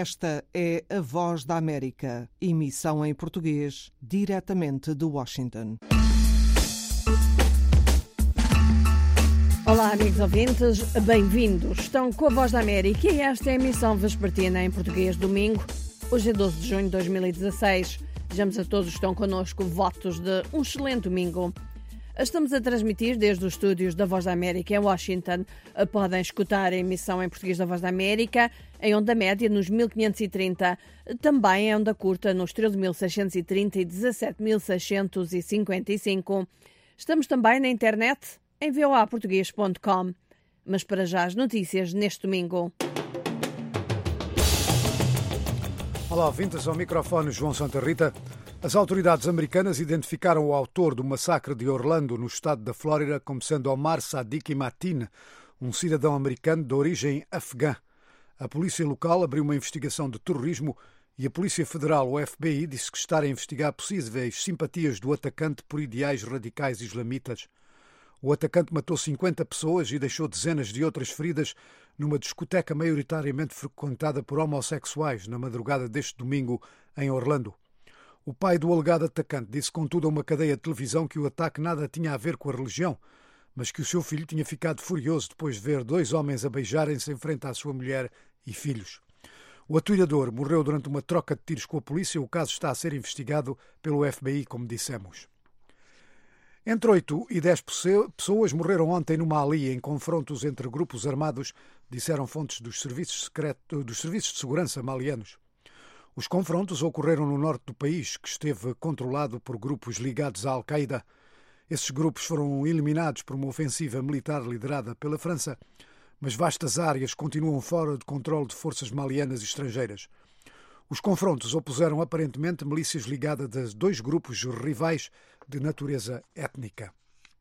Esta é a Voz da América, emissão em português, diretamente de Washington. Olá, amigos ouvintes, bem-vindos. Estão com a Voz da América e esta é a emissão vespertina em português, domingo, hoje é 12 de junho de 2016. Desejamos a todos que estão connosco votos de um excelente domingo. Estamos a transmitir desde os estúdios da Voz da América em Washington. Podem escutar a emissão em português da Voz da América em onda média nos 1530, também em onda curta nos 13.630 e 17.655. Estamos também na internet em voaportugues.com. Mas para já as notícias neste domingo. Olá, ouvintes, ao microfone João Santa Rita. As autoridades americanas identificaram o autor do massacre de Orlando, no estado da Flórida, como sendo Omar Sadiq Mateen, um cidadão americano de origem afegã. A polícia local abriu uma investigação de terrorismo e a Polícia Federal, o FBI, disse que está a investigar possíveis simpatias do atacante por ideais radicais islamitas. O atacante matou 50 pessoas e deixou dezenas de outras feridas numa discoteca maioritariamente frequentada por homossexuais na madrugada deste domingo em Orlando. O pai do alegado atacante disse, contudo, a uma cadeia de televisão que o ataque nada tinha a ver com a religião, mas que o seu filho tinha ficado furioso depois de ver dois homens a beijarem-se em frente à sua mulher e filhos. O atirador morreu durante uma troca de tiros com a polícia. O caso está a ser investigado pelo FBI, como dissemos. Entre 8 e 10 pessoas morreram ontem no Mali em confrontos entre grupos armados, disseram fontes dos serviços de segurança malianos. Os confrontos ocorreram no norte do país, que esteve controlado por grupos ligados à Al-Qaeda. Esses grupos foram eliminados por uma ofensiva militar liderada pela França, mas vastas áreas continuam fora de controle de forças malianas e estrangeiras. Os confrontos opuseram aparentemente milícias ligadas a dois grupos rivais de natureza étnica.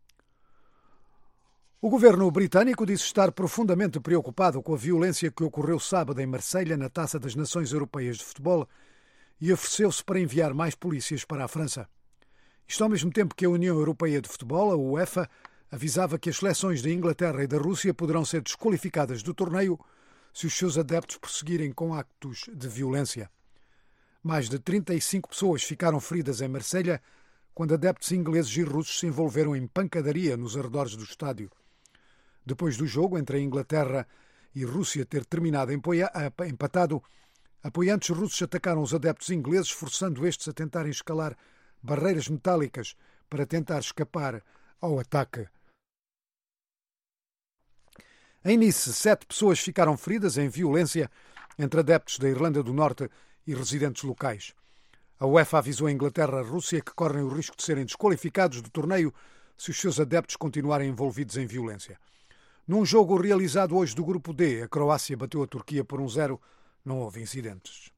O governo britânico disse estar profundamente preocupado com a violência que ocorreu sábado em Marselha, na Taça das Nações Europeias de Futebol, e ofereceu-se para enviar mais polícias para a França. Isto ao mesmo tempo que a União Europeia de Futebol, a UEFA, avisava que as seleções da Inglaterra e da Rússia poderão ser desqualificadas do torneio se os seus adeptos prosseguirem com actos de violência. Mais de 35 pessoas ficaram feridas em Marselha quando adeptos ingleses e russos se envolveram em pancadaria nos arredores do estádio. Depois do jogo entre a Inglaterra e Rússia ter terminado empatado, apoiantes russos atacaram os adeptos ingleses, forçando estes a tentarem escalar barreiras metálicas para tentar escapar ao ataque. Em Nice, 7 pessoas ficaram feridas em violência entre adeptos da Irlanda do Norte e residentes locais. A UEFA avisou a Inglaterra e a Rússia que correm o risco de serem desqualificados do torneio se os seus adeptos continuarem envolvidos em violência. Num jogo realizado hoje do Grupo D, a Croácia bateu a Turquia por 1-0. Não houve incidentes.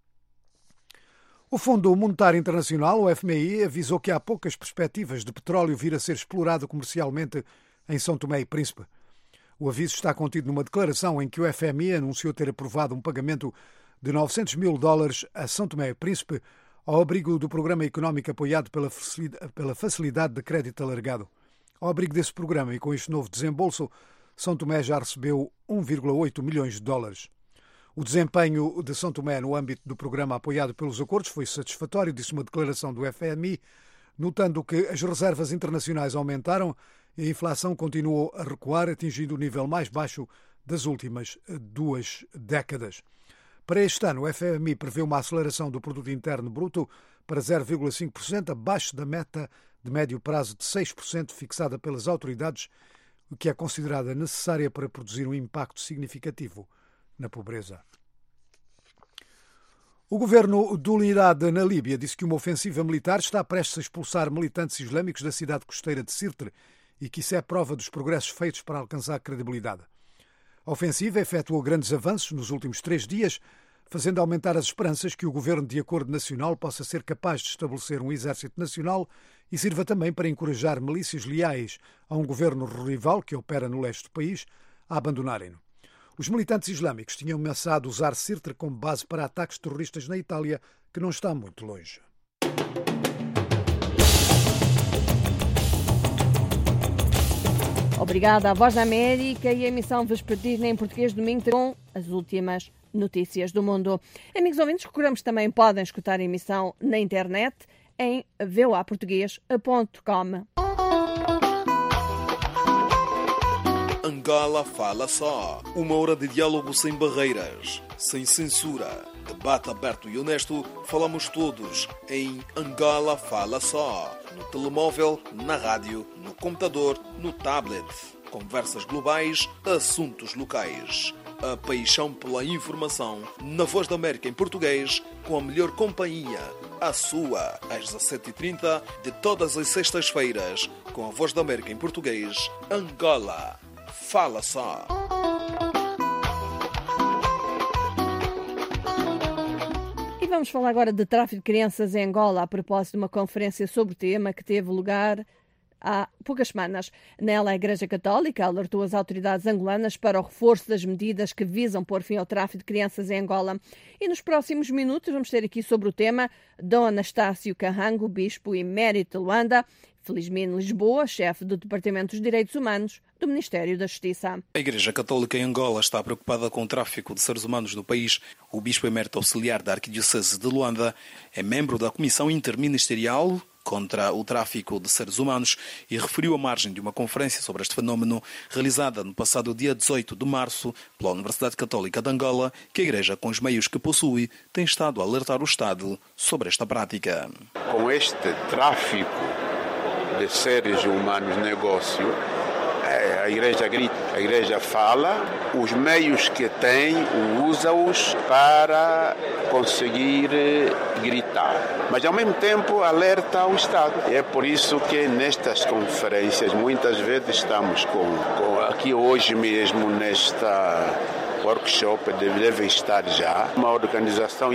O Fundo Monetário Internacional, o FMI, avisou que há poucas perspectivas de petróleo vir a ser explorado comercialmente em São Tomé e Príncipe. O aviso está contido numa declaração em que o FMI anunciou ter aprovado um pagamento de $900 mil a São Tomé e Príncipe ao abrigo do programa económico apoiado pela Facilidade de Crédito Alargado. Ao abrigo desse programa e com este novo desembolso, São Tomé já recebeu $1,8 milhões. O desempenho de São Tomé no âmbito do programa apoiado pelos acordos foi satisfatório, disse uma declaração do FMI, notando que as reservas internacionais aumentaram e a inflação continuou a recuar, atingindo o nível mais baixo das últimas 2 décadas. Para este ano, o FMI prevê uma aceleração do produto interno bruto para 0,5%, abaixo da meta de médio prazo de 6% fixada pelas autoridades, o que é considerada necessária para produzir um impacto significativo na pobreza. O governo do Unidade na Líbia disse que uma ofensiva militar está prestes a expulsar militantes islâmicos da cidade costeira de Sirte e que isso é prova dos progressos feitos para alcançar credibilidade. A ofensiva efetuou grandes avanços nos últimos 3 dias, fazendo aumentar as esperanças que o governo de acordo nacional possa ser capaz de estabelecer um exército nacional e sirva também para encorajar milícias leais a um governo rival que opera no leste do país a abandonarem-no. Os militantes islâmicos tinham ameaçado usar Sirte como base para ataques terroristas na Itália, que não está muito longe. Obrigada à Voz da América e a emissão vespertina em português domingo com as últimas notícias do mundo. Amigos ouvintes, recordamos também podem escutar a emissão na internet em voaportugues.com. Angola Fala Só. 1 hora de diálogo sem barreiras, sem censura. Debate aberto e honesto, falamos todos em Angola Fala Só. No telemóvel, na rádio, no computador, no tablet. Conversas globais, assuntos locais. A paixão pela informação, na Voz da América em português, com a melhor companhia, a sua, às 17h30 de todas as sextas-feiras, com a Voz da América em português, Angola Fala Só. E vamos falar agora de tráfico de crianças em Angola, a propósito de uma conferência sobre o tema que teve lugar há poucas semanas. Nela, a Igreja Católica alertou as autoridades angolanas para o reforço das medidas que visam pôr fim ao tráfico de crianças em Angola. E nos próximos minutos vamos ter aqui sobre o tema Dom Anastácio Carrango, bispo emérito de Luanda, Felizmino Lisboa, chefe do Departamento dos Direitos Humanos do Ministério da Justiça. A Igreja Católica em Angola está preocupada com o tráfico de seres humanos no país. O bispo emérito auxiliar da Arquidiocese de Luanda é membro da Comissão Interministerial contra o tráfico de seres humanos e referiu à margem de uma conferência sobre este fenómeno realizada no passado dia 18 de março pela Universidade Católica de Angola, que a Igreja, com os meios que possui, tem estado a alertar o Estado sobre esta prática. Com este tráfico de seres humanos negócio, a Igreja grita, a Igreja fala, os meios que tem, usa-os para conseguir gritar. Mas, ao mesmo tempo, alerta ao Estado. É por isso que nestas conferências, muitas vezes estamos aqui hoje mesmo, nesta workshop, deve estar já, uma organização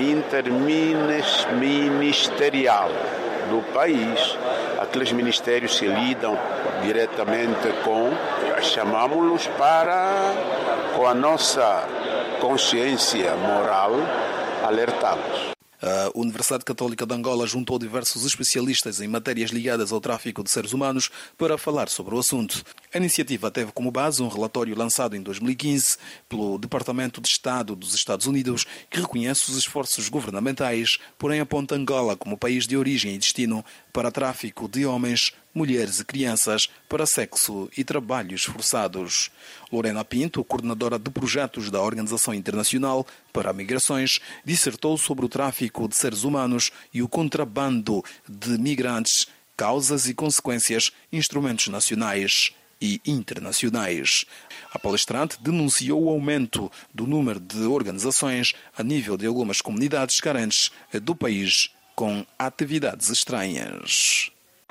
interministerial do país. Aqueles ministérios se lidam diretamente chamamos-los para, com a nossa consciência moral, alertá-los. A Universidade Católica de Angola juntou diversos especialistas em matérias ligadas ao tráfico de seres humanos para falar sobre o assunto. A iniciativa teve como base um relatório lançado em 2015 pelo Departamento de Estado dos Estados Unidos, que reconhece os esforços governamentais, porém aponta Angola como país de origem e destino para tráfico de homens, mulheres e crianças para sexo e trabalhos forçados. Lorena Pinto, coordenadora de projetos da Organização Internacional para Migrações, dissertou sobre o tráfico de seres humanos e o contrabando de migrantes, causas e consequências, instrumentos nacionais e internacionais. A palestrante denunciou o aumento do número de organizações a nível de algumas comunidades carentes do país com atividades estranhas.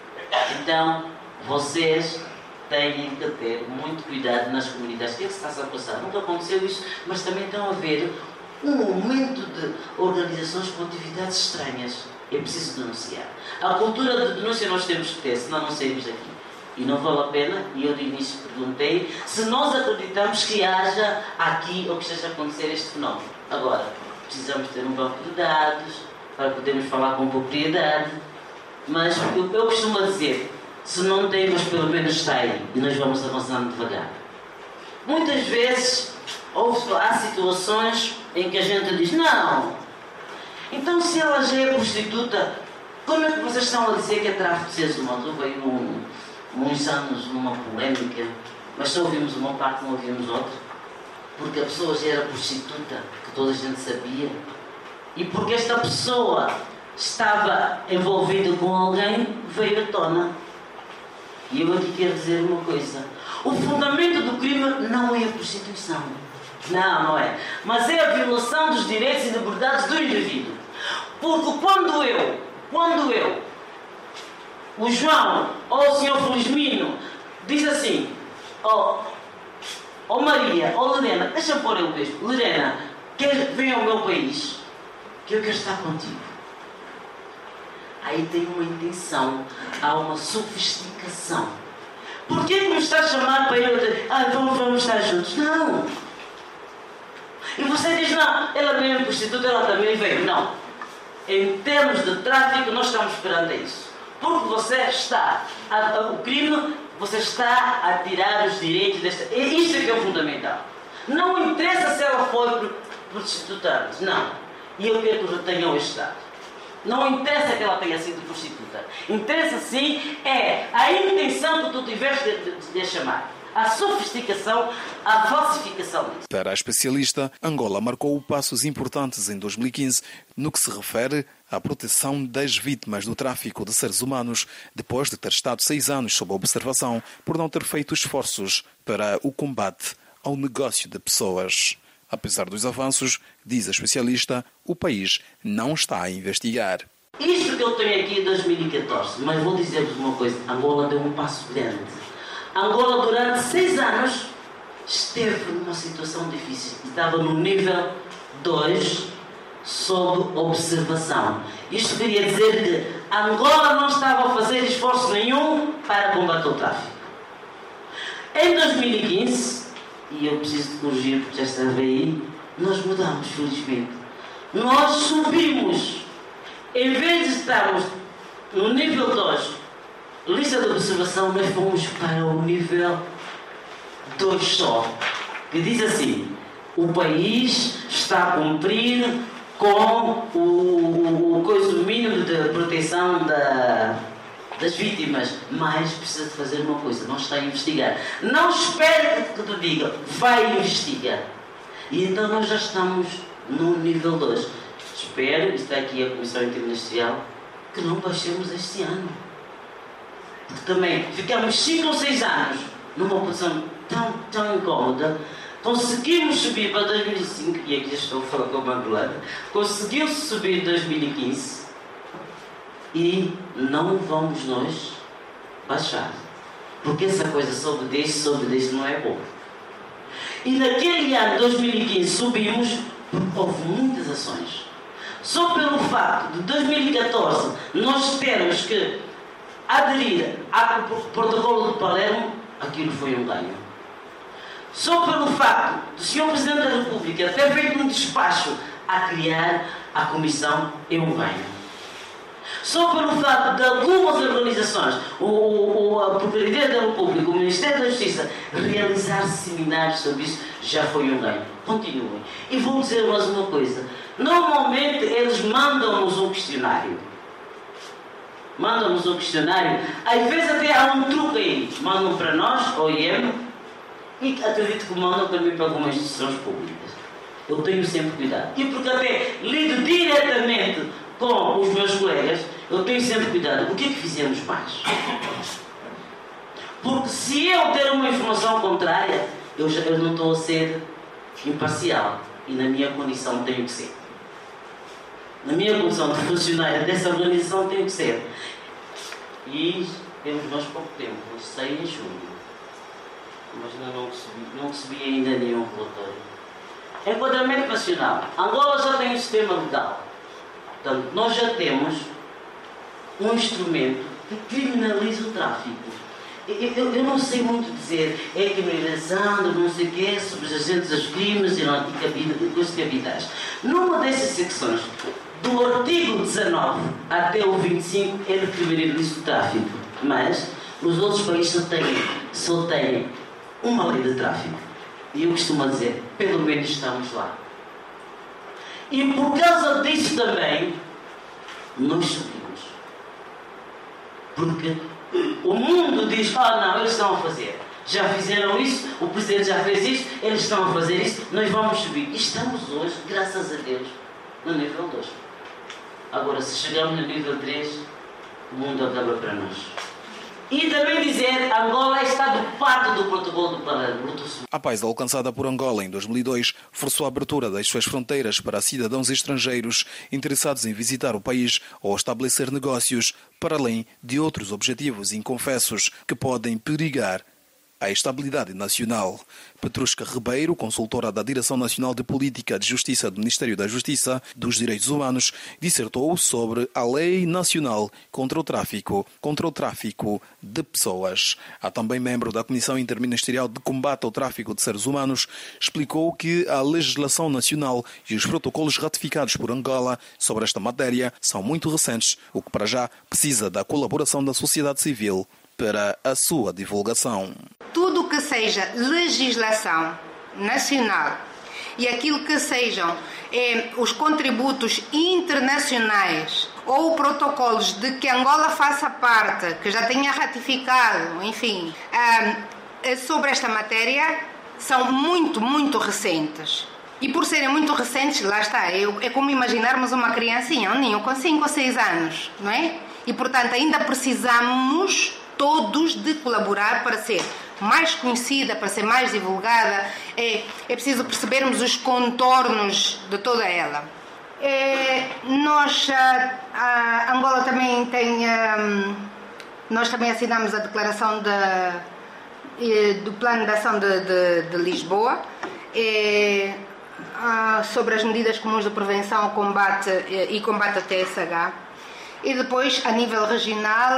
Então, vocês têm que ter muito cuidado nas comunidades. O que é que se está a passar? Nunca aconteceu isso, mas também estão a haver um aumento de organizações com atividades estranhas. É preciso denunciar. A cultura de denúncia nós temos que ter, senão não saímos daqui. E não vale a pena, e eu de início perguntei, se nós acreditamos que haja aqui ou que esteja a acontecer este fenómeno. Agora, precisamos ter um banco de dados para podermos falar com propriedade. Mas eu costumo dizer, se não tem, mas pelo menos está aí, e nós vamos avançando devagar. Muitas vezes há situações em que a gente diz, não, então se ela já é prostituta, como é que vocês estão a dizer que é tráfico de seres humanos? Houve aí uns anos numa polémica, mas só ouvimos uma parte, não ouvimos outra, porque a pessoa já era prostituta, que toda a gente sabia, e porque esta pessoa estava envolvido com alguém, veio à tona. E eu aqui quero dizer uma coisa. O fundamento do crime não é a prostituição. Não é. Mas é a violação dos direitos e liberdades do indivíduo. Porque quando eu, o João ou o senhor Felizmino, diz assim, Maria, Lorena, deixa-me pôr eu mesmo. Lorena, queres vir ao meu país? Que eu quero estar contigo. Aí tem uma intenção, há uma sofisticação. Por que me está a chamar para eu dizer, vamos estar juntos? Não. E você diz, não, ela mesmo é prostituta, ela também veio. Não. Em termos de tráfico, nós estamos perante isso. Porque você está, o crime, você está a tirar os direitos desta... Isto é que é o fundamental. Não interessa se ela foi prostituta antes. Não. E eu quero que retenham este Estado. Não interessa que ela tenha sido prostituta. Interessa sim a intenção que tu tiveste de a chamar. A sofisticação, a falsificação disso. Para a especialista, Angola marcou passos importantes em 2015 no que se refere à proteção das vítimas do tráfico de seres humanos, depois de ter estado 6 anos sob observação por não ter feito esforços para o combate ao negócio de pessoas. Apesar dos avanços, diz a especialista, o país não está a investigar. Isto que eu tenho aqui em 2014, mas vou dizer-vos uma coisa, Angola deu um passo grande. Angola, durante 6 anos, esteve numa situação difícil. Estava no nível 2, sob observação. Isto queria dizer que Angola não estava a fazer esforço nenhum para combater o tráfico. Em 2015, e eu preciso de corrigir porque já estava aí, nós mudamos, felizmente. Nós subimos. Em vez de estarmos no nível 2, lista de observação, nós fomos para o nível 2 só, que diz assim: o país está a cumprir com o mínimo de proteção das vítimas, mas precisa de fazer uma coisa, não está a investigar. Não espere que te diga, vai investigar. E então nós já estamos no nível 2. Espero, está aqui a Comissão Interministerial, que não baixemos este ano. Porque também ficamos 5 ou 6 anos numa posição tão incómoda. Conseguimos subir para 2005, e aqui estou a falar com a angolana, conseguiu-se subir em 2015 e não vamos nós baixar. Porque essa coisa sobe desse não é bom. E naquele ano, 2015, subimos porque houve muitas ações. Só pelo facto de 2014 nós termos que aderir ao protocolo de Palermo, aquilo foi um ganho. Só pelo facto do Sr. Presidente da República ter feito um despacho a criar a comissão, é um ganho. Só pelo facto de algumas organizações, a Procuradoria da República, o Ministério da Justiça, realizar seminários sobre isso, já foi um ganho. Continuem. E vou dizer mais uma coisa. Normalmente eles mandam-nos um questionário. Às vezes até há um truque aí. Mandam para nós, ao IEM, e acredito que mandam também para algumas instituições públicas. Eu tenho sempre cuidado. E porque até lido diretamente com os meus colegas, eu tenho sempre cuidado. O que é que fizemos mais? Porque se eu ter uma informação contrária, eu não estou a ser imparcial. E na minha condição tenho que ser. Na minha condição de funcionária dessa organização tenho que ser. E temos mais pouco tempo, sei em julho. Mas ainda não recebi ainda nenhum relatório. Enquadramento nacional. Angola já tem um sistema legal. Portanto, nós já temos um instrumento que criminaliza o tráfico. Eu não sei muito dizer, é criminalização, não sei o quê, sobre os agentes dos crimes e coisas capitais. Numa dessas secções, do artigo 19 até o 25, ele criminaliza o tráfico. Mas os outros países só têm uma lei de tráfico. E eu costumo dizer, pelo menos estamos lá. E por causa disso também, nós subimos. Porque o mundo diz, não, eles estão a fazer. Já fizeram isso, o Presidente já fez isso, eles estão a fazer isso, nós vamos subir. E estamos hoje, graças a Deus, no nível 2. Agora, se chegarmos no nível 3, o mundo acaba para nós. E também dizer, Angola está de parte do protocolo do Palermo. A paz alcançada por Angola em 2002 forçou a abertura das suas fronteiras para cidadãos estrangeiros interessados em visitar o país ou estabelecer negócios, para além de outros objetivos inconfessos que podem perigar a estabilidade nacional. Petrushka Ribeiro, consultora da Direção Nacional de Política de Justiça do Ministério da Justiça dos Direitos Humanos, dissertou sobre a Lei Nacional contra o Tráfico de Pessoas. A também membro da Comissão Interministerial de Combate ao Tráfico de Seres Humanos, explicou que a legislação nacional e os protocolos ratificados por Angola sobre esta matéria são muito recentes, o que para já precisa da colaboração da sociedade civil para a sua divulgação. Tudo que seja legislação nacional e aquilo que sejam os contributos internacionais ou protocolos de que Angola faça parte, que já tenha ratificado, enfim, sobre esta matéria, são muito, muito recentes. E por serem muito recentes, lá está, é como imaginarmos uma criancinha, um ninho com 5 ou 6 anos, não é? E, portanto, ainda precisamos todos de colaborar para ser mais conhecida, para ser mais divulgada. É preciso percebermos os contornos de toda ela. Angola também tem... nós também assinamos a declaração do Plano de Ação de Lisboa, sobre as medidas comuns de prevenção e combate à TSH. E depois, a nível regional,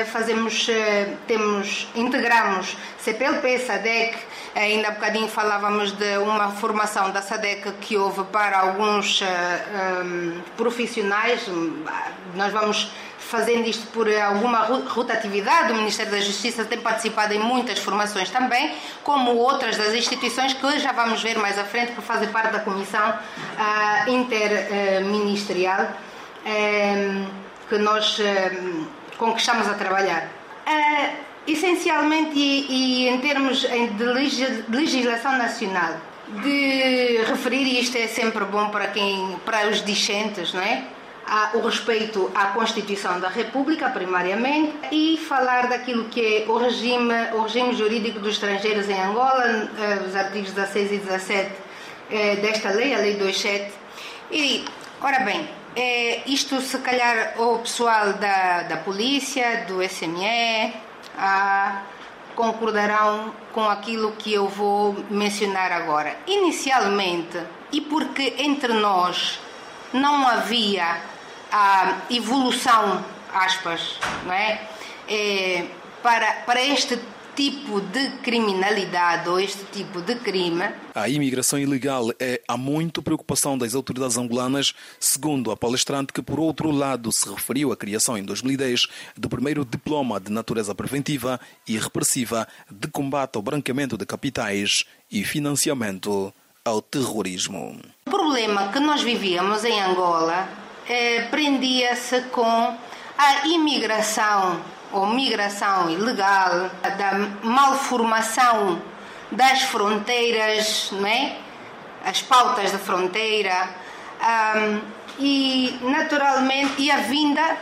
integramos CPLP, SADC. Ainda há bocadinho falávamos de uma formação da SADC que houve para alguns profissionais. Nós vamos fazendo isto por alguma rotatividade. O Ministério da Justiça tem participado em muitas formações também, como outras das instituições que já vamos ver mais à frente, que fazem parte da Comissão Interministerial que nós com que estamos a trabalhar. Essencialmente, e em termos de legislação nacional, de referir, e isto é sempre bom para os discentes, não é? O respeito à Constituição da República, primariamente, e falar daquilo que é o regime jurídico dos estrangeiros em Angola, os artigos 16 e 17 desta lei, a Lei 27. E, ora bem, isto se calhar o pessoal da polícia, do SME, concordarão com aquilo que eu vou mencionar agora. Inicialmente, e porque entre nós não havia a evolução, aspas, não é? Para este tipo de criminalidade ou este tipo de crime. A imigração ilegal é há muito preocupação das autoridades angolanas, segundo a palestrante, que por outro lado se referiu à criação em 2010 do primeiro diploma de natureza preventiva e repressiva de combate ao branqueamento de capitais e financiamento ao terrorismo. O problema que nós vivíamos em Angola prendia-se com a imigração ou migração ilegal, da malformação das fronteiras, não é? As pautas de fronteira, e naturalmente a vinda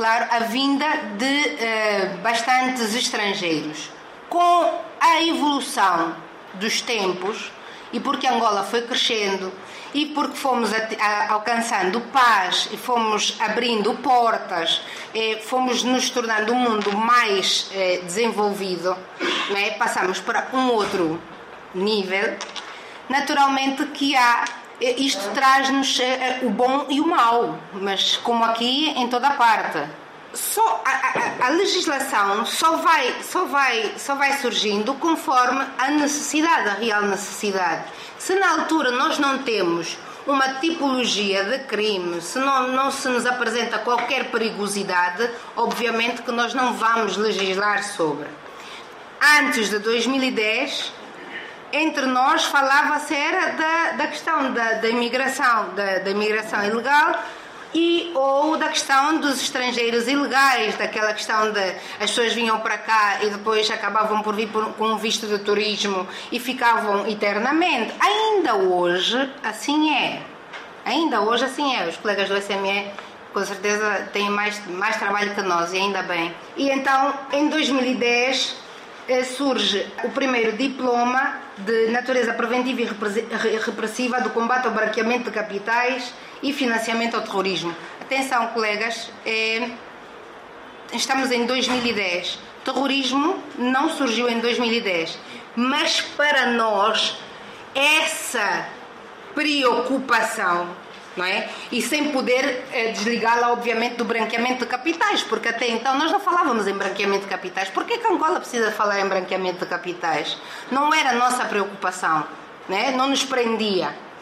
de bastantes estrangeiros. Com a evolução dos tempos, e porque Angola foi crescendo, e porque fomos alcançando paz, e fomos abrindo portas, fomos nos tornando um mundo mais desenvolvido, né? Passamos para um outro nível, naturalmente que isto traz-nos o bom e o mau, mas como aqui em toda a parte. A legislação só vai surgindo conforme a necessidade, a real necessidade. Se na altura nós não temos uma tipologia de crime, se não se nos apresenta qualquer perigosidade, obviamente que nós não vamos legislar sobre. Antes de 2010, entre nós falava-se da questão da imigração ilegal, ou da questão dos estrangeiros ilegais, daquela questão de as pessoas vinham para cá e depois acabavam por vir com um visto de turismo e ficavam eternamente. Ainda hoje assim é. Os colegas do SME com certeza têm mais trabalho que nós, e ainda bem. E então, em 2010, surge o primeiro diploma de natureza preventiva e repressiva do combate ao branqueamento de capitais e financiamento ao terrorismo. Atenção, colegas, estamos em 2010. Terrorismo não surgiu em 2010, mas para nós essa preocupação, não é? E sem poder desligá-la, obviamente, do branqueamento de capitais, porque até então nós não falávamos em branqueamento de capitais. Por que Angola precisa falar em branqueamento de capitais? Não era a nossa preocupação, né? Não nos prendia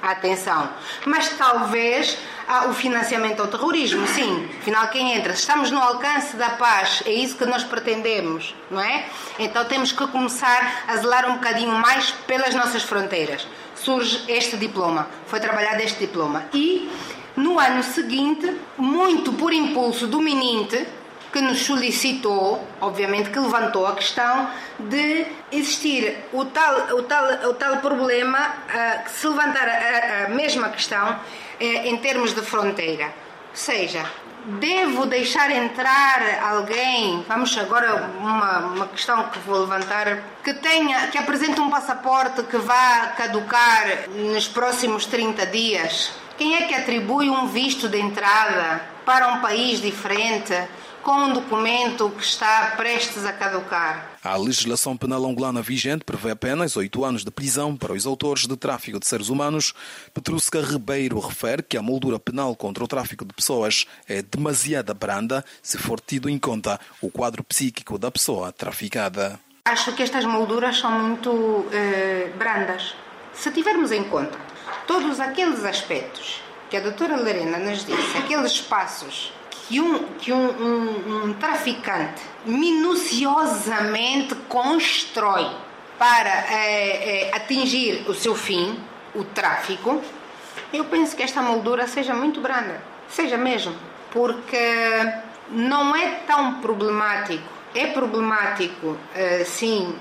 a atenção. Mas talvez o financiamento ao terrorismo, sim. Afinal, quem entra? Se estamos no alcance da paz, é isso que nós pretendemos, não é? Então temos que começar a zelar um bocadinho mais pelas nossas fronteiras. Surge este diploma, foi trabalhado este diploma. E no ano seguinte, muito por impulso do MININT, que nos solicitou, obviamente que levantou a questão de existir o tal problema, que se levantar a mesma questão em termos de fronteira. Ou seja, devo deixar entrar alguém, vamos agora uma questão que vou levantar, que apresente um passaporte que vá caducar nos próximos 30 dias. Quem é que atribui um visto de entrada para um país diferente com um documento que está prestes a caducar? A legislação penal angolana vigente prevê apenas 8 anos de prisão para os autores de tráfico de seres humanos. Petruska Ribeiro refere que a moldura penal contra o tráfico de pessoas é demasiado branda se for tido em conta o quadro psíquico da pessoa traficada. Acho que estas molduras são muito brandas. Se tivermos em conta todos aqueles aspectos que a doutora Lorena nos disse, aqueles passos que um traficante minuciosamente constrói para atingir o seu fim, o tráfico, eu penso que esta moldura seja muito branda. Seja mesmo. Porque não é tão problemático. É problemático, sim,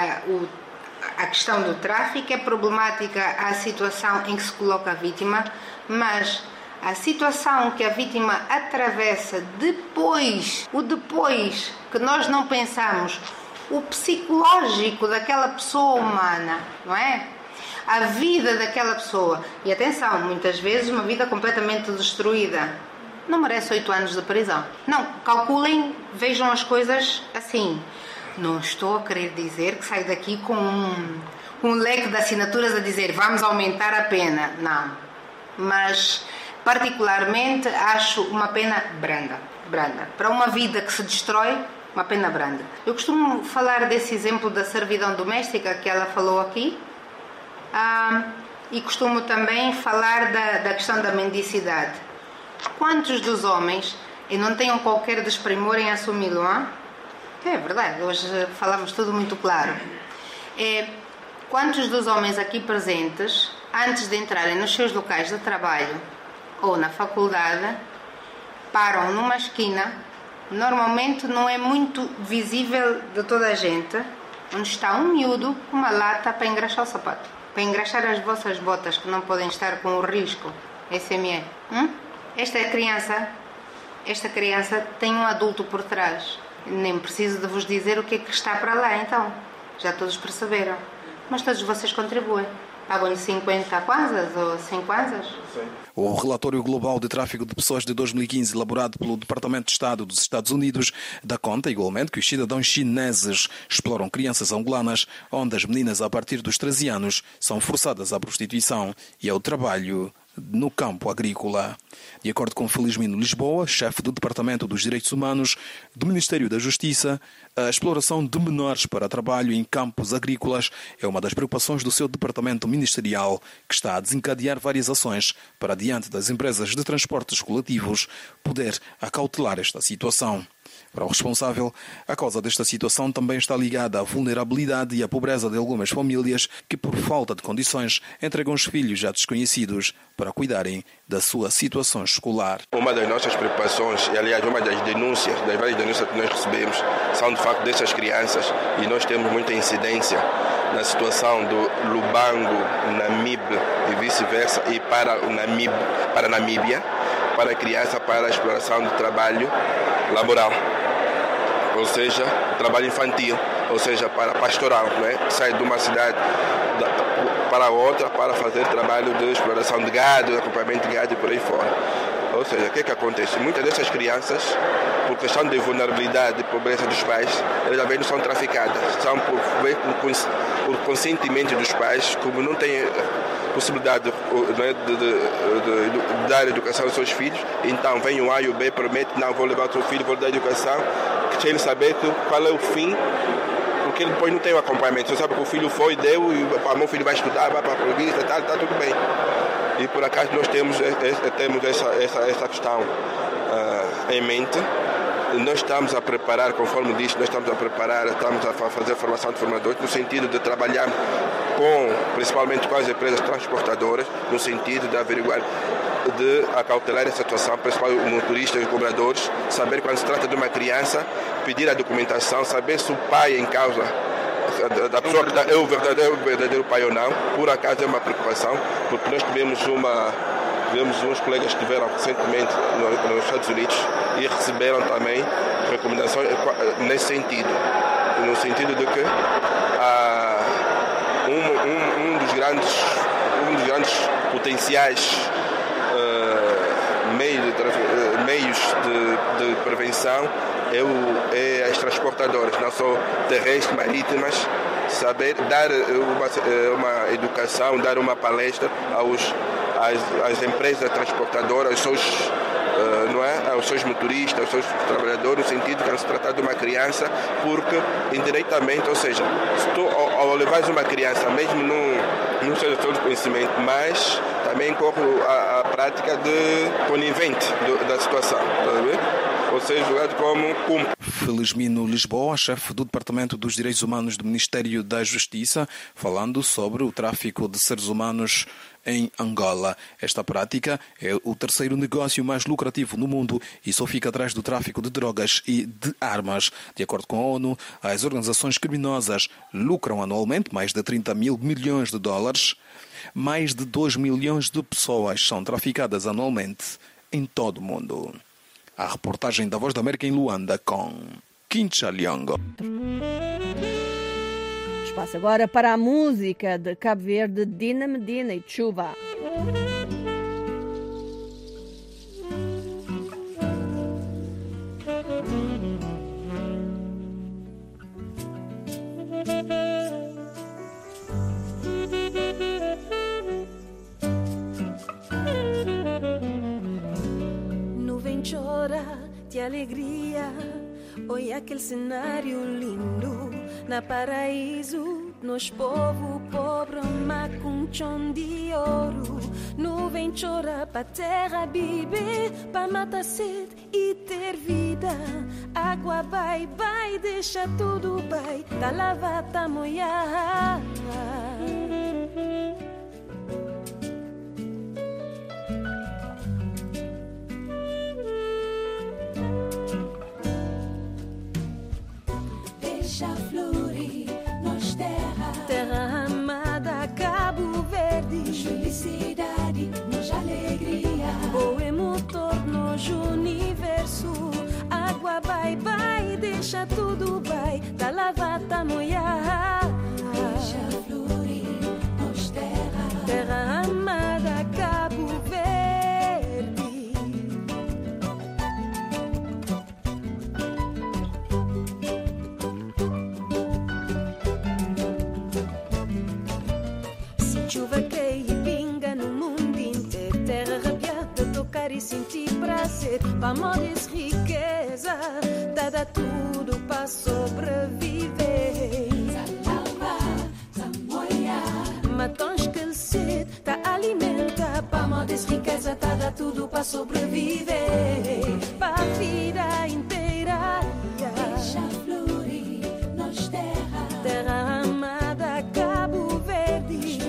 a questão do tráfico, é problemática a situação em que se coloca a vítima, mas a situação que a vítima atravessa depois que nós não pensamos, o psicológico daquela pessoa humana, não é? A vida daquela pessoa. E atenção, muitas vezes uma vida completamente destruída não merece 8 anos de prisão. Não, calculem, vejam as coisas assim. Não estou a querer dizer que saio daqui com um leque de assinaturas a dizer vamos aumentar a pena. Não. Mas particularmente acho uma pena branda. Para uma vida que se destrói, uma pena branda. Eu costumo falar desse exemplo da servidão doméstica que ela falou aqui, e costumo também falar da questão da mendicidade. Quantos dos homens, e não tenham qualquer desprimor em assumi-lo, é verdade, hoje falamos tudo muito claro. Quantos dos homens aqui presentes, antes de entrarem nos seus locais de trabalho ou na faculdade, param numa esquina, normalmente não é muito visível de toda a gente, onde está um miúdo, uma lata para engraxar o sapato, para engraxar as vossas botas que não podem estar com o risco SME. Esta criança tem um adulto por trás. Nem preciso de vos dizer o que é que está para lá, então. Já todos perceberam. Mas todos vocês contribuem. Pagam-lhe 50 kwanzas ou 100 kwanzas? Sim. O relatório global de tráfico de pessoas de 2015, elaborado pelo Departamento de Estado dos Estados Unidos, dá conta igualmente que os cidadãos chineses exploram crianças angolanas, onde as meninas a partir dos 13 anos são forçadas à prostituição e ao trabalho no campo agrícola. De acordo com Felizmino Lisboa, chefe do Departamento dos Direitos Humanos do Ministério da Justiça, a exploração de menores para trabalho em campos agrícolas é uma das preocupações do seu departamento ministerial, que está a desencadear várias ações para, diante das empresas de transportes coletivos, poder acautelar esta situação. Para o responsável, a causa desta situação também está ligada à vulnerabilidade e à pobreza de algumas famílias que, por falta de condições, entregam os filhos a desconhecidos para cuidarem da sua situação escolar. Uma das nossas preocupações, e aliás uma das denúncias, das várias denúncias que nós recebemos, são de facto dessas crianças, e nós temos muita incidência na situação do Lubango, Namibe e vice-versa, e para a Namíbia, para a criança, para a exploração do trabalho laboral, ou seja, trabalho infantil, ou seja, para pastoral, né? Sai de uma cidade para outra para fazer trabalho de exploração de gado, acompanhamento de gado e por aí fora. Ou seja, o que é que acontece? Muitas dessas crianças, por questão de vulnerabilidade e pobreza dos pais, elas também não são traficadas, são por consentimento dos pais, como não têm possibilidade de dar educação aos seus filhos, então vem o A e o B, promete, não, vou levar o seu filho, vou dar educação, sem ele saber qual é o fim, porque ele depois não tem o acompanhamento, você sabe que o filho foi, deu, e o meu filho vai estudar, vai para a província, tá tudo bem. E por acaso nós temos essa questão em mente. Nós estamos a preparar, conforme disse, estamos a fazer formação de formadores no sentido de trabalhar principalmente com as empresas transportadoras, no sentido de averiguar, de acautelar essa situação, principalmente motoristas e cobradores, saber quando se trata de uma criança, pedir a documentação, saber se o pai em causa da pessoa que é o verdadeiro pai ou não. Por acaso é uma preocupação, porque nós tivemos uns colegas que estiveram recentemente nos Estados Unidos e receberam também recomendações nesse sentido, no sentido de que um dos grandes potenciais meios de prevenção é as transportadoras, não só terrestres, marítimas, saber dar uma educação, dar uma palestra às empresas transportadoras, aos seus motoristas, aos seus trabalhadores, no sentido que não se trata de uma criança, porque indiretamente, ou seja, se tu ao levares uma criança, mesmo não seja todo conhecimento, mas também corre a prática de conivente da situação, está a ver? Ou seja, julgado como cúmplice. Felizmino Lisboa, chefe do Departamento dos Direitos Humanos do Ministério da Justiça, falando sobre o tráfico de seres humanos em Angola. Esta prática é o terceiro negócio mais lucrativo no mundo e só fica atrás do tráfico de drogas e de armas. De acordo com a ONU, as organizações criminosas lucram anualmente mais de 30 mil milhões de dólares. Mais de 2 milhões de pessoas são traficadas anualmente em todo o mundo. A reportagem da Voz da América em Luanda com Kincha Liongo. Espaço agora para a música de Cabo Verde, Dina Medina e Chuva. Nuvem chora de alegria, olha aquele cenário lindo. Na paraíso, nós povo pobre, mas com chão de ouro. Nuvem chora pra terra beber, pra matar sede e ter vida. Água vai, deixa tudo vai, tá lava, tá molhar. Deixa florir, nós terra amada, Cabo Verde. Felicidade, nós alegria. Boa motor, nós universo. Água vai, deixa tudo vai, tá lava, tá molhar. Deixa florir, nós terra amada, Cabo Verde. Chuva cai e pinga no mundo inteiro. Terra arrepiada, tocar e sentir prazer. Vamos riqueza, dá tudo para sobreviver. Matões que ele sede, tá alimenta. Vamos riqueza, dá tudo para sobreviver. Para a vida inteira. Deixa florir, nós terra amada, Cabo Verde.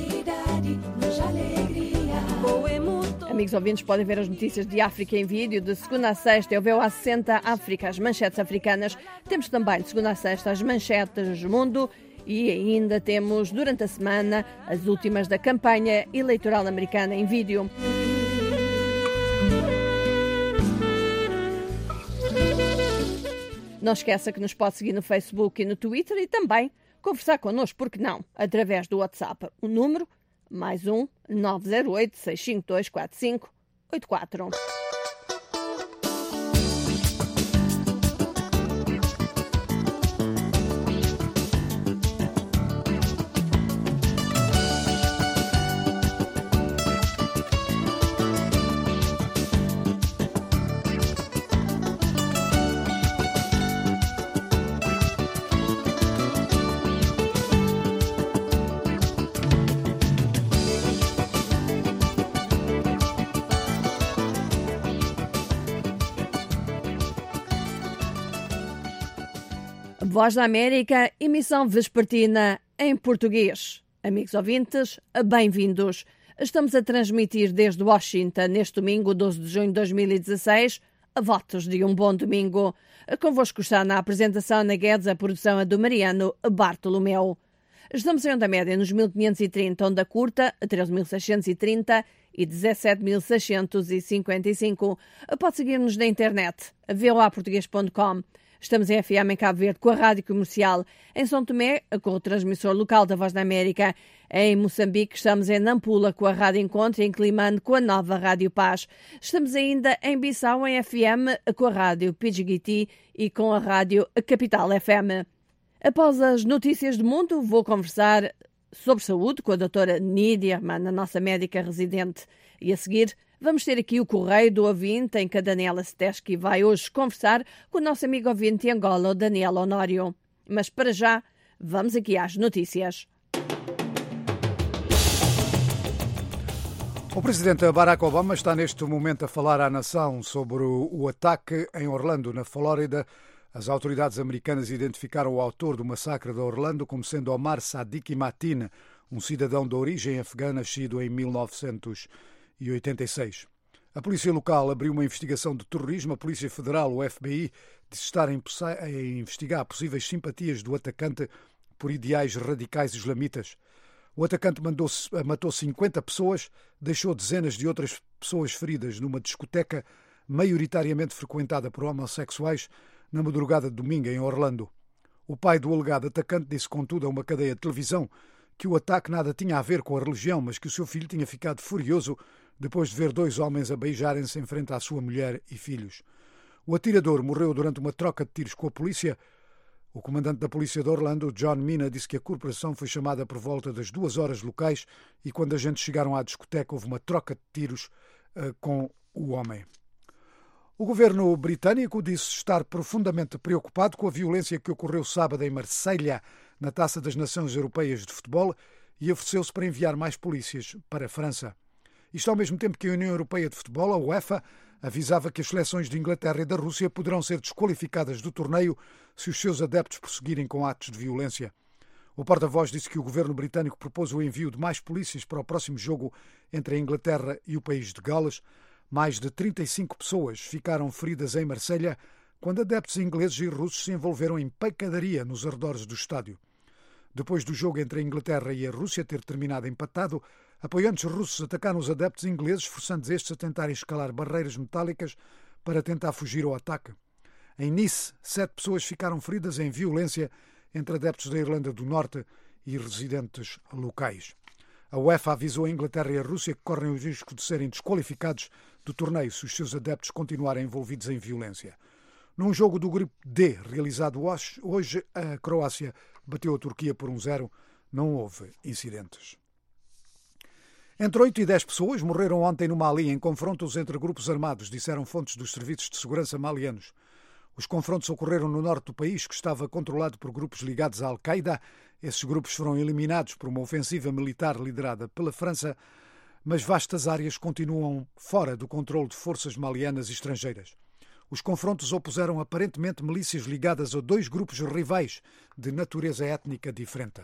Amigos ouvintes, podem ver as notícias de África em vídeo de segunda a sexta. Eu vejo a 60 África, as manchetes africanas. Temos também de segunda a sexta as manchetes do mundo e ainda temos durante a semana as últimas da campanha eleitoral americana em vídeo. Não esqueça que nos pode seguir no Facebook e no Twitter e também conversar connosco, porque não, através do WhatsApp. O número +1 908 652 4584. Voz da América, emissão vespertina em português. Amigos ouvintes, bem-vindos. Estamos a transmitir desde Washington neste domingo, 12 de junho de 2016, a votos de um bom domingo. Convosco está na apresentação na Guedes, a produção é do Mariano Bartolomeu. Estamos em onda média nos 1530, onda curta, 13.630 e 17.655. Pode seguir-nos na internet, voaportugues.com. Estamos em FM em Cabo Verde com a Rádio Comercial, em São Tomé com o transmissor local da Voz da América. Em Moçambique estamos em Nampula com a Rádio Encontro e em Climane com a nova Rádio Paz. Estamos ainda em Bissau em FM com a Rádio Pidgiti e com a Rádio Capital FM. Após as notícias do mundo, vou conversar sobre saúde com a doutora Nídia Herman, a nossa médica residente. E a seguir, vamos ter aqui o Correio do Ouvinte, em que a Daniela Steschi vai hoje conversar com o nosso amigo ouvinte em Angola, o Daniel Honório. Mas para já, vamos aqui às notícias. O presidente Barack Obama está neste momento a falar à nação sobre o ataque em Orlando, na Flórida. As autoridades americanas identificaram o autor do massacre de Orlando como sendo Omar Sadiq Mateen, um cidadão de origem afegã nascido em 1986. A polícia local abriu uma investigação de terrorismo. A Polícia Federal, o FBI, disse estar a investigar possíveis simpatias do atacante por ideais radicais islamitas. O atacante matou 50 pessoas, deixou dezenas de outras pessoas feridas numa discoteca maioritariamente frequentada por homossexuais na madrugada de domingo em Orlando. O pai do alegado atacante disse, contudo, a uma cadeia de televisão que o ataque nada tinha a ver com a religião, mas que o seu filho tinha ficado furioso depois de ver dois homens a beijarem-se em frente à sua mulher e filhos. O atirador morreu durante uma troca de tiros com a polícia. O comandante da polícia de Orlando, John Mina, disse que a corporação foi chamada por volta das 2 horas locais e quando agentes chegaram à discoteca houve uma troca de tiros com o homem. O governo britânico disse estar profundamente preocupado com a violência que ocorreu sábado em Marselha, na Taça das Nações Europeias de Futebol, e ofereceu-se para enviar mais polícias para a França. Isto ao mesmo tempo que a União Europeia de Futebol, a UEFA, avisava que as seleções de Inglaterra e da Rússia poderão ser desqualificadas do torneio se os seus adeptos prosseguirem com atos de violência. O porta-voz disse que o governo britânico propôs o envio de mais polícias para o próximo jogo entre a Inglaterra e o país de Gales. Mais de 35 pessoas ficaram feridas em Marselha quando adeptos ingleses e russos se envolveram em pancadaria nos arredores do estádio. Depois do jogo entre a Inglaterra e a Rússia ter terminado empatado, apoiantes russos atacaram os adeptos ingleses, forçando estes a tentarem escalar barreiras metálicas para tentar fugir ao ataque. Em Nice, 7 pessoas ficaram feridas em violência entre adeptos da Irlanda do Norte e residentes locais. A UEFA avisou a Inglaterra e a Rússia que correm o risco de serem desqualificados do torneio se os seus adeptos continuarem envolvidos em violência. Num jogo do grupo D, realizado hoje, a Croácia bateu a Turquia por 1-0. Não houve incidentes. Entre 8 e 10 pessoas morreram ontem no Mali em confrontos entre grupos armados, disseram fontes dos serviços de segurança malianos. Os confrontos ocorreram no norte do país, que estava controlado por grupos ligados à Al-Qaeda. Esses grupos foram eliminados por uma ofensiva militar liderada pela França, mas vastas áreas continuam fora do controle de forças malianas e estrangeiras. Os confrontos opuseram aparentemente milícias ligadas a 2 grupos rivais de natureza étnica diferente.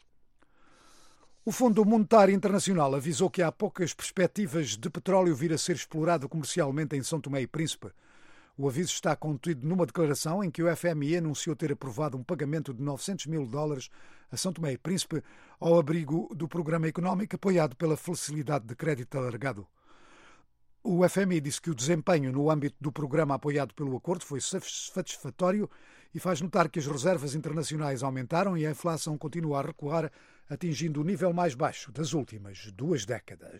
O Fundo Monetário Internacional avisou que há poucas perspectivas de petróleo vir a ser explorado comercialmente em São Tomé e Príncipe. O aviso está contido numa declaração em que o FMI anunciou ter aprovado um pagamento de $900 mil a São Tomé e Príncipe ao abrigo do programa económico apoiado pela Facilidade de Crédito Alargado. O FMI disse que o desempenho no âmbito do programa apoiado pelo acordo foi satisfatório e faz notar que as reservas internacionais aumentaram e a inflação continua a recuar, atingindo o nível mais baixo das últimas 2 décadas.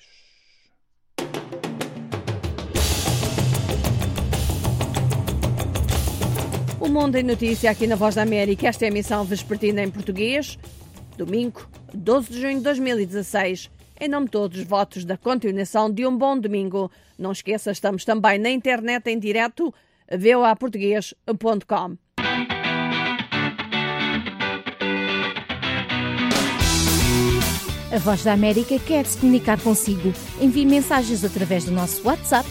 O Mundo em Notícia aqui na Voz da América. Esta é a emissão vespertina em português. Domingo, 12 de junho de 2016. Em nome de todos, votos da continuação de um bom domingo. Não esqueça, estamos também na internet em direto, voaportugues.com. A Voz da América quer se comunicar consigo. Envie mensagens através do nosso WhatsApp,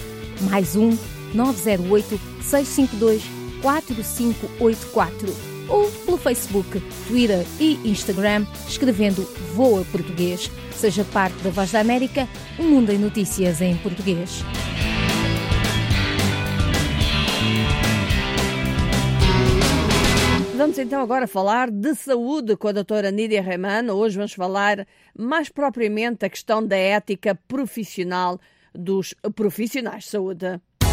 +1 908 652 4584 ou pelo Facebook, Twitter e Instagram, escrevendo Voa Português. Seja parte da Voz da América, um mundo em notícias em português. Vamos então agora falar de saúde com a doutora Nídia Rehman. Hoje vamos falar mais propriamente da questão da ética profissional dos profissionais de saúde.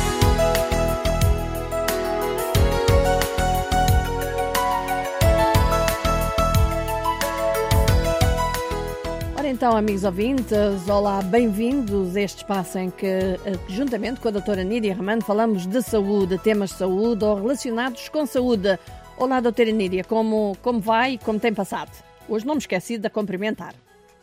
Ora então, amigos ouvintes, olá, bem-vindos a este espaço em que, juntamente com a doutora Nídia Rehman, falamos de saúde, temas de saúde ou relacionados com saúde. Olá, doutora Nídia, como vai e como tem passado? Hoje não me esqueci de a cumprimentar.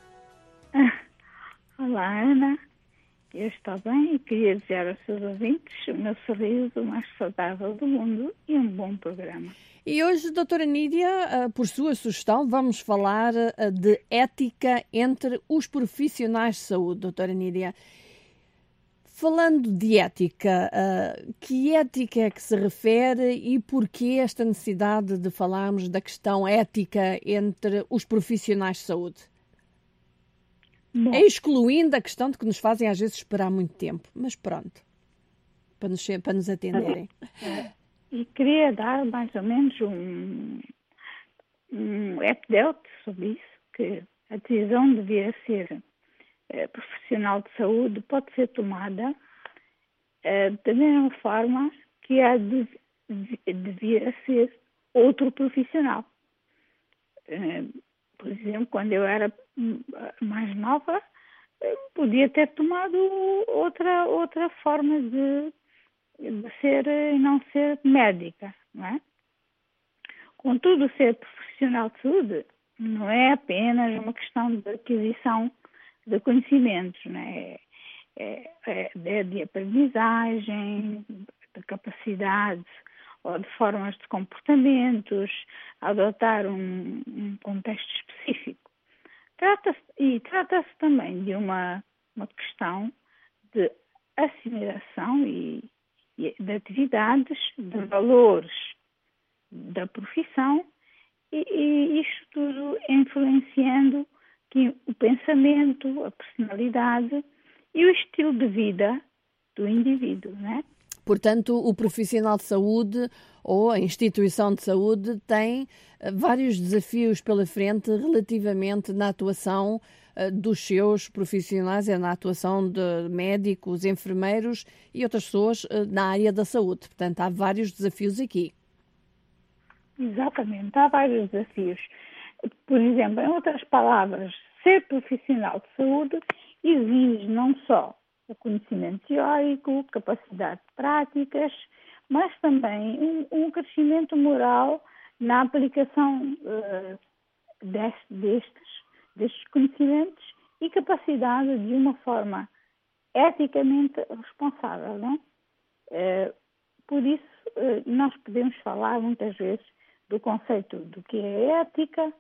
Olá, Ana. Eu estou bem e queria desejar aos seus ouvintes o meu sorriso mais saudável do mundo e um bom programa. E hoje, doutora Nídia, por sua sugestão, vamos falar de ética entre os profissionais de saúde, doutora Nídia. Falando de ética, que ética é que se refere e porquê esta necessidade de falarmos da questão ética entre os profissionais de saúde? Bom, excluindo a questão de que nos fazem às vezes esperar muito tempo, mas pronto, para nos atenderem. E queria dar mais ou menos um update sobre isso, que a decisão devia ser profissional de saúde pode ser tomada da mesma forma que devia ser outro profissional. Por exemplo, quando eu era mais nova, podia ter tomado outra forma de ser e não ser médica, não é? Contudo, ser profissional de saúde não é apenas uma questão de aquisição de conhecimentos, né? De aprendizagem, de capacidades ou de formas de comportamentos, adotar um contexto específico. Trata-se também de uma questão de assimilação e de atividades, de valores da profissão e isto tudo influenciando o pensamento, a personalidade e o estilo de vida do indivíduo, né? Portanto, o profissional de saúde ou a instituição de saúde tem vários desafios pela frente relativamente na atuação dos seus profissionais, na atuação de médicos, enfermeiros e outras pessoas na área da saúde. Portanto, há vários desafios aqui. Exatamente, há vários desafios. Por exemplo, em outras palavras, ser profissional de saúde exige não só o conhecimento teórico, capacidade de práticas, mas também um crescimento moral na aplicação destes conhecimentos e capacidade de uma forma eticamente responsável, não é? Por isso, nós podemos falar muitas vezes do conceito do que é ética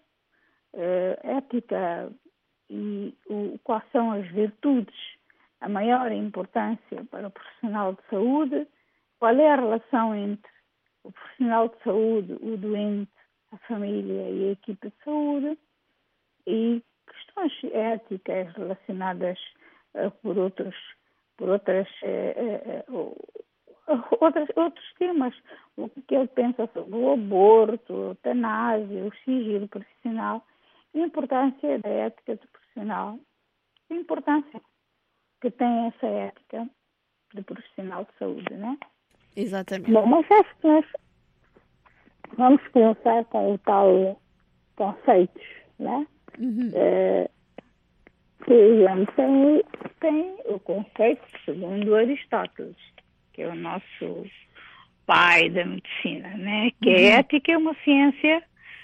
e quais são as virtudes, a maior importância para o profissional de saúde, qual é a relação entre o profissional de saúde, o doente, a família e a equipa de saúde, e questões éticas relacionadas outros temas, o que ele pensa sobre o aborto, a eutanásia, o sigilo profissional, a importância da ética do profissional, a importância que tem essa ética do profissional de saúde, né? Exatamente. Bom, mas acho que nós vamos começar com o tal conceitos, né? Uhum. Por exemplo, tem o conceito segundo Aristóteles, que é o nosso pai da medicina, né? Que a ética é uma ciência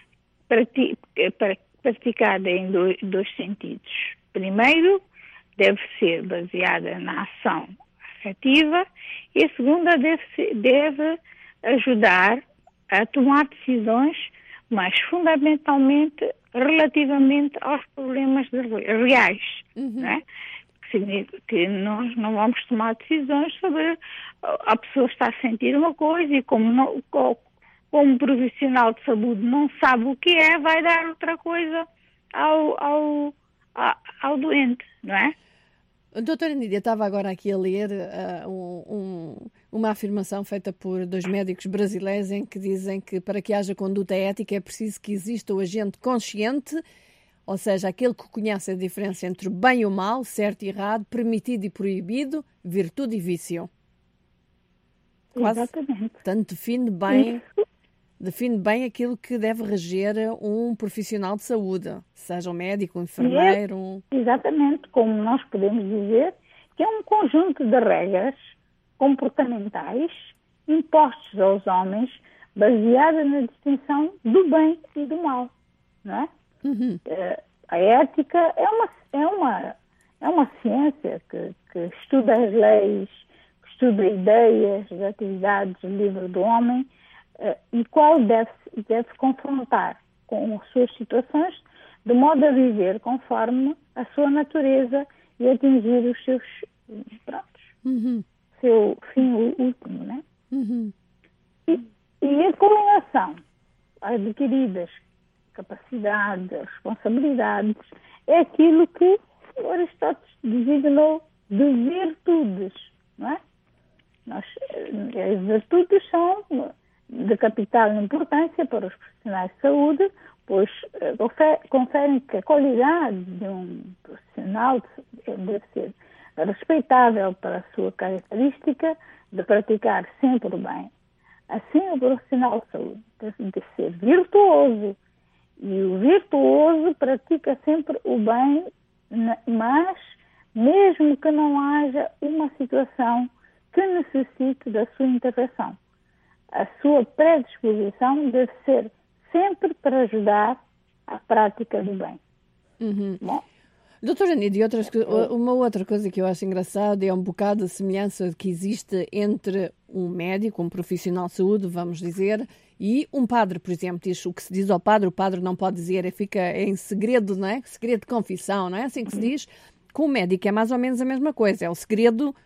praticada em dois sentidos. Primeiro, deve ser baseada na ação afetiva e a segunda deve ajudar a tomar decisões, mas fundamentalmente relativamente aos problemas reais, né? Que significa que nós não vamos tomar decisões sobre a pessoa está a sentir uma coisa e como como profissional de saúde não sabe o que é, vai dar outra coisa ao doente, não é? Doutora Nídia, estava agora aqui a ler uma afirmação feita por 2 médicos brasileiros em que dizem que para que haja conduta ética é preciso que exista o agente consciente, ou seja, aquele que conhece a diferença entre o bem e o mal, certo e errado, permitido e proibido, virtude e vício. Quase. Exatamente. Portanto, define bem aquilo que deve reger um profissional de saúde, seja um médico, um enfermeiro. Exatamente, como nós podemos dizer, que é um conjunto de regras comportamentais impostos aos homens baseada na distinção do bem e do mal, não é? Uhum. A ética é uma ciência que estuda as leis, que estuda ideias, as atividades livres do homem, e qual deve confrontar com as suas situações de modo a viver conforme a sua natureza e atingir os seus seu fim último, né? Uhum. E a combinação adquiridas capacidades, responsabilidades é aquilo que Aristóteles designou de virtudes, não é? As virtudes são de capital importância para os profissionais de saúde, pois conferem que a qualidade de um profissional deve ser respeitável para a sua característica de praticar sempre o bem. Assim, o profissional de saúde deve de ser virtuoso, e o virtuoso pratica sempre o bem, mas mesmo que não haja uma situação que necessite da sua intervenção. A sua predisposição deve ser sempre para ajudar a prática do bem. Uhum. Bom, doutora Nídia, uma outra coisa que eu acho engraçada é um bocado a semelhança que existe entre um médico, um profissional de saúde, vamos dizer, e um padre, por exemplo. Diz o que se diz ao padre, o padre não pode dizer, fica em segredo, não é? Segredo de confissão, não é? Assim que se diz. Com o médico é mais ou menos a mesma coisa, é o segredo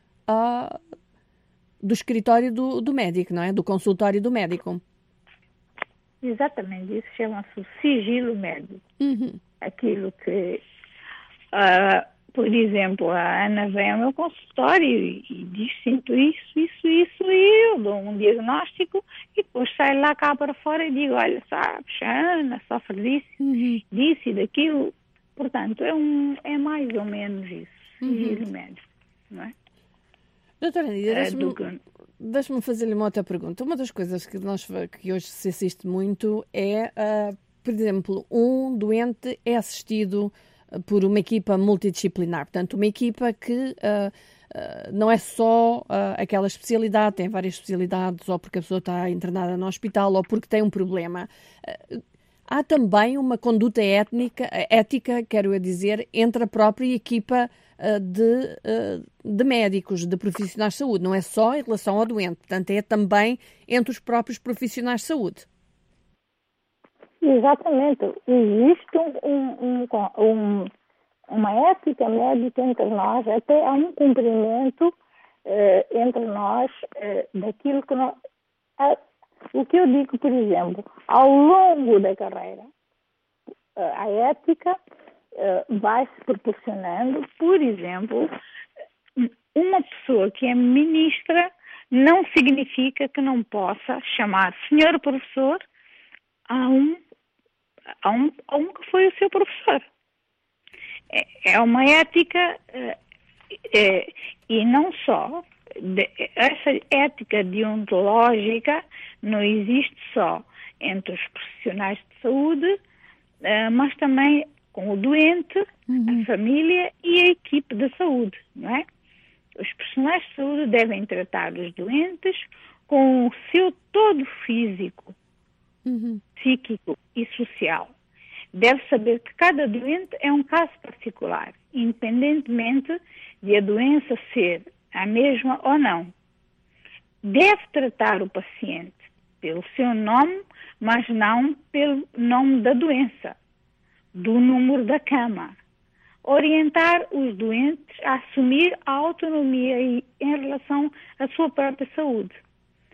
do escritório do médico, não é? Do consultório do médico. Exatamente, isso chama-se sigilo médico. Uhum. Aquilo que, por exemplo, a Ana vem ao meu consultório e diz: sinto isso, e eu dou um diagnóstico e depois saio lá cá para fora e digo: olha, sabes, a Ana sofre disso e daquilo. Portanto, é mais ou menos isso, sigilo médico, não é? Doutora Nídia, deixe-me fazer-lhe uma outra pergunta. Uma das coisas que hoje se assiste muito é, por exemplo, um doente é assistido por uma equipa multidisciplinar. Portanto, uma equipa que não é só aquela especialidade, tem várias especialidades, ou porque a pessoa está internada no hospital, ou porque tem um problema. Há também uma conduta ética, quero dizer, entre a própria equipa de médicos, de profissionais de saúde. Não é só em relação ao doente, portanto, é também entre os próprios profissionais de saúde. Exatamente. Existe uma ética médica entre nós, até há um cumprimento entre nós daquilo que nós... O que eu digo, por exemplo, ao longo da carreira, a ética vai-se proporcionando. Por exemplo, uma pessoa que é ministra não significa que não possa chamar senhor professor a um que foi o seu professor. É uma ética, e não só, essa ética deontológica não existe só entre os profissionais de saúde, mas também com o doente, a família e a equipe de saúde, não é? Os profissionais de saúde devem tratar os doentes com o seu todo físico, psíquico e social. Deve saber que cada doente é um caso particular, independentemente de a doença ser a mesma ou não. Deve tratar o paciente pelo seu nome, mas não pelo nome da doença, do número da cama. Orientar os doentes a assumir a autonomia em relação à sua própria saúde.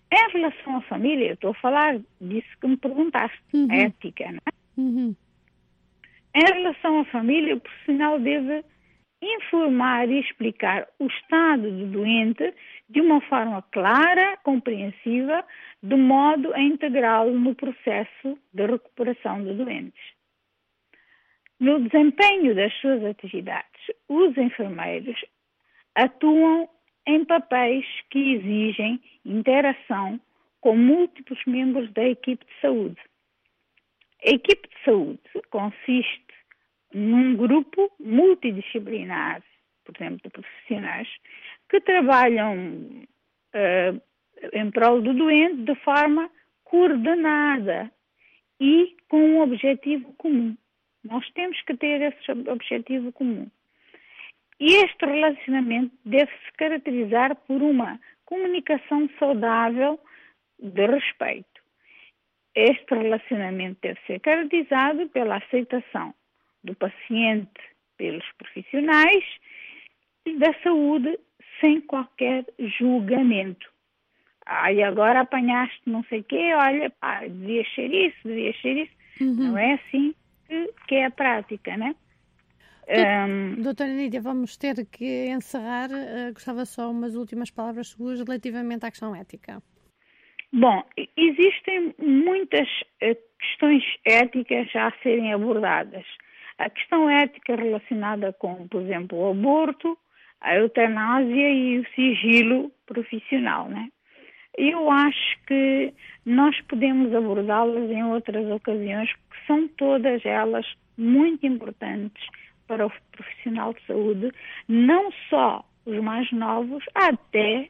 Em relação à família, eu estou a falar disso que me perguntaste, ética, não é? Em relação à família, o profissional deve informar e explicar o estado do doente de uma forma clara, compreensiva, de modo a integrá-lo no processo de recuperação do doente. No desempenho das suas atividades, os enfermeiros atuam em papéis que exigem interação com múltiplos membros da equipe de saúde. A equipe de saúde consiste num grupo multidisciplinar, por exemplo, de profissionais, que trabalham em prol do doente de forma coordenada e com um objetivo comum. Nós temos que ter esse objetivo comum. E este relacionamento deve-se caracterizar por uma comunicação saudável de respeito. Este relacionamento deve ser caracterizado pela aceitação do paciente pelos profissionais e da saúde sem qualquer julgamento. E agora apanhaste não sei o quê, olha, devia ser isso. Não é assim que é a prática, né? Doutora Nídia, vamos ter que encerrar. Gostava só umas últimas palavras suas relativamente à questão ética. Bom, existem muitas questões éticas já a serem abordadas. A questão ética relacionada com, por exemplo, o aborto, a eutanásia e o sigilo profissional, né? Eu acho que nós podemos abordá-las em outras ocasiões, porque são todas elas muito importantes para o profissional de saúde, não só os mais novos, até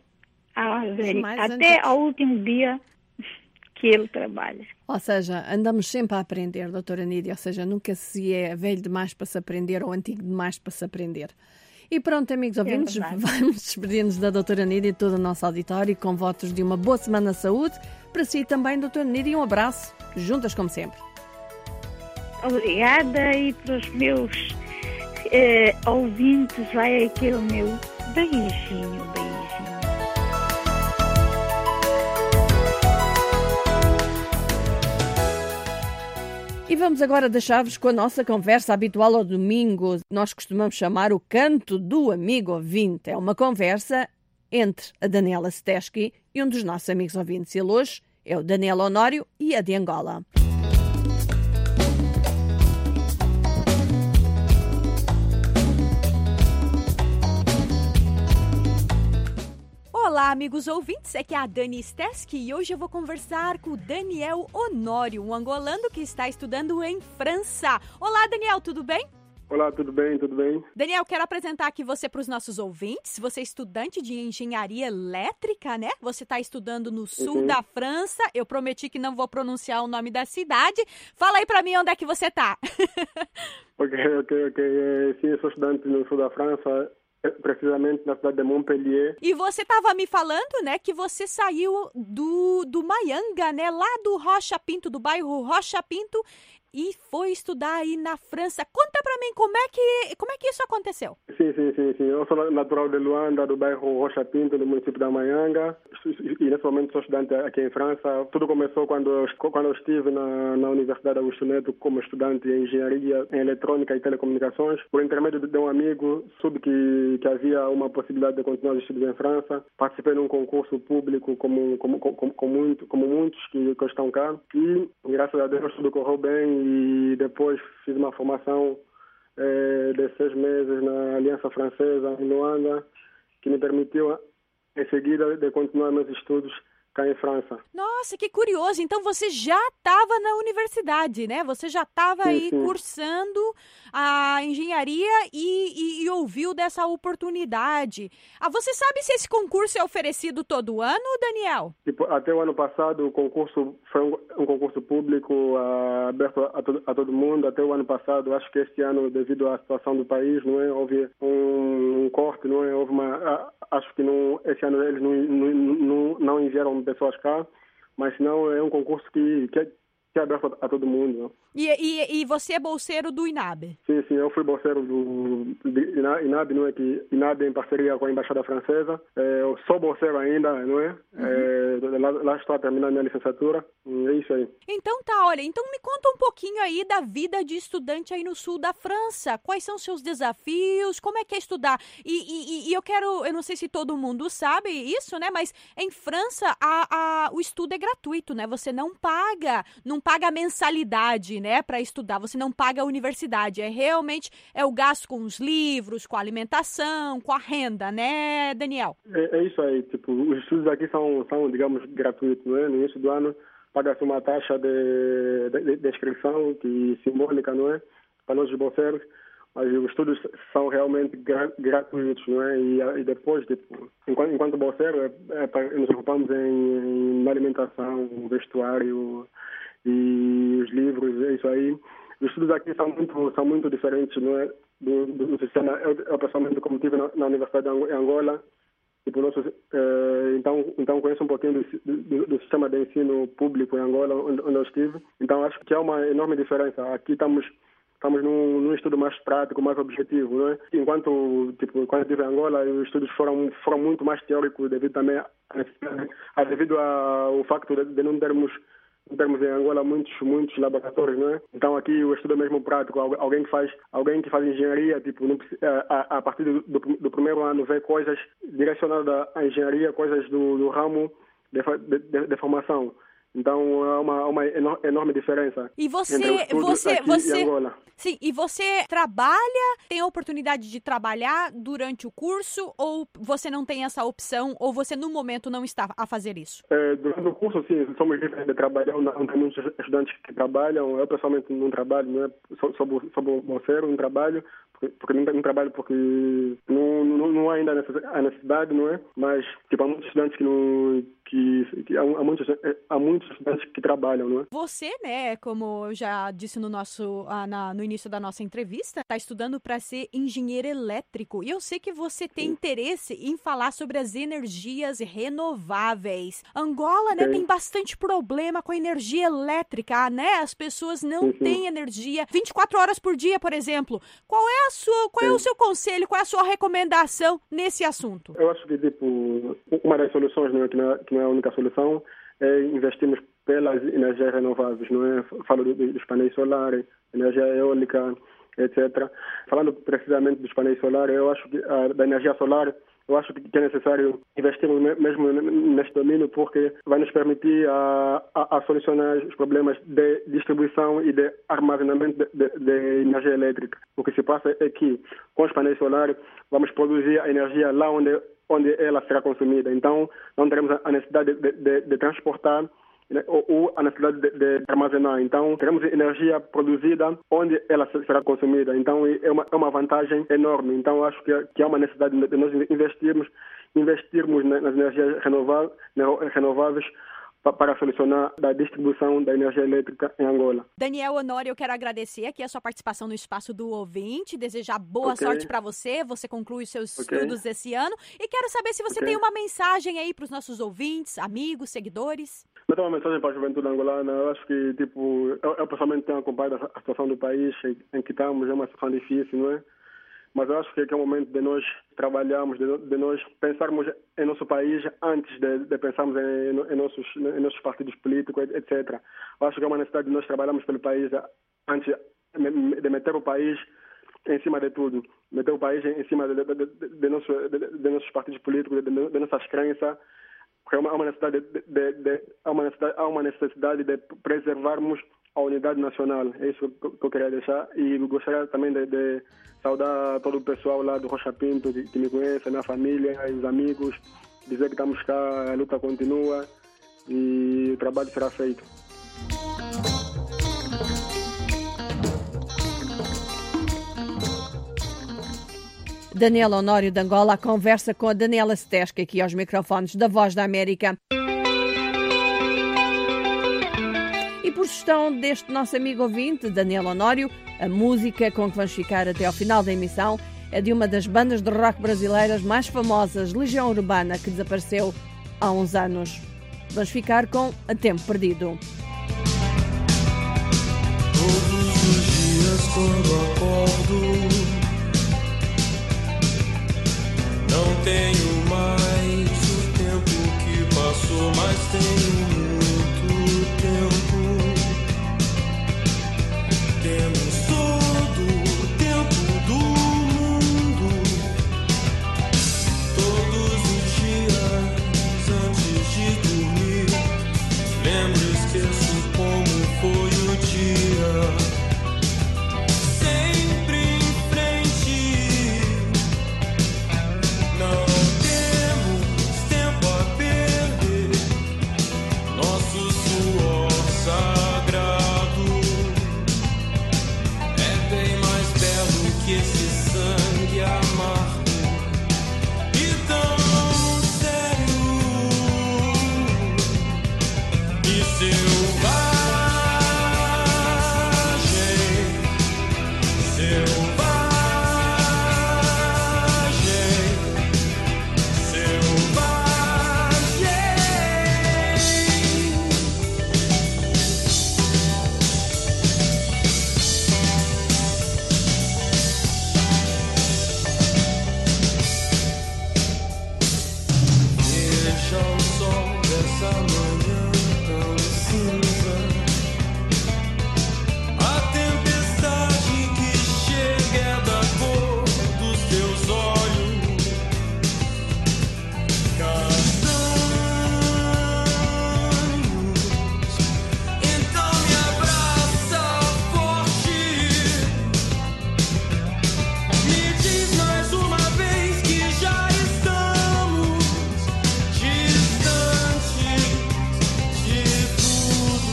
ao último dia que ele trabalha. Ou seja, andamos sempre a aprender, doutora Nídia, ou seja, nunca se é velho demais para se aprender ou antigo demais para se aprender. E pronto, amigos ouvintes, vamos despedir-nos da doutora Nídia e de todo o nosso auditório com votos de uma boa semana de saúde. Para si também, doutora Nídia, um abraço, juntas como sempre. Obrigada, e para os meus ouvintes vai aquele meu beijinho. E vamos agora deixar-vos com a nossa conversa habitual ao domingo. Nós costumamos chamar o Canto do Amigo Ouvinte. É uma conversa entre a Daniela Steski e um dos nossos amigos ouvintes. Ele hoje é o Daniel Honório e a de Angola. Olá, amigos ouvintes, aqui é a Dani Steski e hoje eu vou conversar com o Daniel Honório, um angolano que está estudando em França. Olá, Daniel, tudo bem? Olá, tudo bem, tudo bem. Daniel, quero apresentar aqui você para os nossos ouvintes. Você é estudante de engenharia elétrica, né? Você está estudando no sul da França. Eu prometi que não vou pronunciar o nome da cidade. Fala aí para mim onde é que você está. Ok. Sim, eu sou estudante no sul da França, precisamente na cidade de Montpellier. E você estava me falando, né, que você saiu do Maianga, né, lá do Rocha Pinto, do bairro Rocha Pinto, e foi estudar aí na França. Conta pra mim como é que isso aconteceu. Sim. Eu sou natural de Luanda, do bairro Rocha Pinto, do município da Maianga. E nesse momento sou estudante aqui em França. Tudo começou quando eu estive na Universidade Augusto Neto como estudante em engenharia em eletrônica e telecomunicações. Por intermédio de um amigo, soube que havia uma possibilidade de continuar os estudos em França. Participei num concurso público como muitos que estão cá. E graças a Deus tudo correu bem. E depois fiz uma formação de 6 meses na Aliança Francesa em Luanda, que me permitiu em seguida de continuar meus estudos cá em França. Nossa, que curioso! Então você já estava na universidade, né? Você já estava aí cursando a engenharia e ouviu dessa oportunidade. Você sabe se esse concurso é oferecido todo ano, Daniel? Até o ano passado o concurso foi um concurso público aberto a todo mundo. Até o ano passado, acho que este ano, devido à situação do país, não é, houve um corte, não é, houve acho que esse ano eles não enviaram pessoas cá, mas não é um concurso que que é aberto a todo mundo. Né? E você é bolseiro do INAB? Sim, eu fui bolseiro do INAB, não é que INAB em parceria com a Embaixada Francesa. Eu sou bolseiro ainda, não é? Lá estou a terminar minha licenciatura. É isso aí. Então então me conta um pouquinho aí da vida de estudante aí no sul da França. Quais são os seus desafios? Como é que é estudar? E eu não sei se todo mundo sabe isso, né? Mas em França o estudo é gratuito, né? Você não paga a mensalidade, né? Para estudar, você não paga a universidade. Realmente o gasto com os livros, com a alimentação, com a renda, né, Daniel? É isso aí. Tipo, os estudos aqui são digamos, gratuitos, não é? No início do ano paga-se uma taxa de inscrição que simbólica, não é? Para nós os bolseiros, mas os estudos são realmente gratuitos, não é? E depois, tipo, enquanto bolseiro, nos ocupamos na alimentação, vestuário e os livros, é isso aí. Os estudos aqui são muito diferentes, não é? Do sistema. Eu pessoalmente, como estive na Universidade de Angola, tipo, então conheço um pouquinho do sistema de ensino público em Angola, onde eu estive. Então acho que há uma enorme diferença. Aqui estamos num estudo mais prático, mais objetivo, não é? Enquanto, quando eu estive em Angola, os estudos foram muito mais teóricos devido também devido ao facto de não termos em Angola muitos laboratórios, não é? Então aqui o estudo é mesmo prático. Alguém que faz engenharia, a partir do primeiro ano vê coisas direcionadas à engenharia, coisas do ramo de formação. Então há uma enorme diferença. E você e Angola. Sim, e você tem a oportunidade de trabalhar durante o curso, ou você não tem essa opção, ou você no momento não está a fazer isso? Durante o curso, sim, somos livres de trabalhar. Não tem muitos estudantes que trabalham. Eu pessoalmente não trabalho, não é? Sou bolseiro, não trabalho. Porque não trabalho porque não há ainda a necessidade, não é? Mas há muitos estudantes há muitos estudantes que trabalham, não é? Você, né, como eu já disse no início da nossa entrevista, está estudando para ser engenheiro elétrico. E eu sei que você tem interesse em falar sobre as energias renováveis. Angola, né, tem bastante problema com a energia elétrica, né? As pessoas não têm energia 24 horas por dia, por exemplo. Qual é o seu conselho, qual é a sua recomendação nesse assunto? Eu acho que, uma das soluções, não é, que não é a única solução, é investirmos pelas energias renováveis, não é? Falo dos painéis solares, energia eólica, etc. Falando precisamente dos painéis solares, eu acho que da energia solar, eu acho que é necessário investir mesmo neste domínio, porque vai nos permitir a solucionar os problemas de distribuição e de armazenamento de energia elétrica. O que se passa é que, com os painéis solares, vamos produzir a energia lá onde ela será consumida. Então, não teremos a necessidade de transportar ou a necessidade de armazenar. Então, teremos energia produzida onde ela será consumida. Então, é uma vantagem enorme. Então, acho que há uma necessidade de nós investirmos nas energias renováveis para solucionar a distribuição da energia elétrica em Angola. Daniel Honório, eu quero agradecer aqui a sua participação no Espaço do Ouvinte, desejar boa sorte para você conclui os seus estudos esse ano, e quero saber se você tem uma mensagem aí para os nossos ouvintes, amigos, seguidores. Eu tenho uma mensagem para a juventude angolana. Eu acho que, eu pessoalmente tenho acompanhado a situação do país em que estamos, é uma situação difícil, não é? Mas eu acho que é o momento de nós trabalharmos, de nós pensarmos em nosso país antes de pensarmos em nossos partidos políticos, etc. Eu acho que é uma necessidade de nós trabalharmos pelo país antes de meter o país em cima de tudo. Meter o país em cima de nossos partidos políticos, de nossas crenças. Porque há uma necessidade de preservarmos a unidade nacional. É isso que eu queria deixar. E gostaria também de saudar todo o pessoal lá do Rocha Pinto que me conhece, a minha família, os amigos, dizer que estamos cá, a luta continua e o trabalho será feito. Daniel Honório de Angola conversa com a Daniela Stesca aqui aos microfones da Voz da América. E por sugestão deste nosso amigo ouvinte, Daniel Honório, a música com que vamos ficar até ao final da emissão é de uma das bandas de rock brasileiras mais famosas, Legião Urbana, que desapareceu há uns anos. Vamos ficar com A Tempo Perdido. quando acordo. Não tenho mais o tempo que passou, mas tenho muito tempo. Temos todo o tempo do mundo. Todos os dias antes de dormir, lembro e esqueço como foi o dia. Sempre em frente. Não temos tempo a perder. Nosso suor sagrado é bem mais belo que esse sangue amargo e tão sério e selvagem, selvagem, veja o sol dessa manhã tão cinza, a tempestade que chega é da cor dos teus olhos castanhos. Então me abraça forte, me diz mais uma vez que já estamos distantes de tudo.